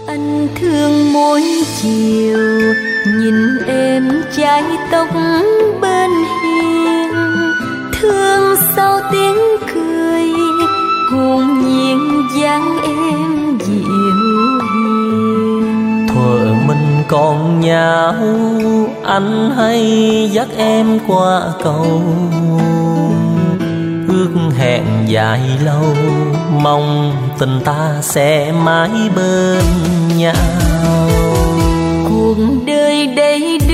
Anh thương mỗi chiều nhìn em chải tóc bên hiên, thương sau tiếng cười hồn nhiên dáng em dịu hiền. Thuở mình còn nhau anh hay dắt em qua cầu, ước hẹn dài lâu mong tình ta sẽ mãi bên nhau. Cuộc đời đây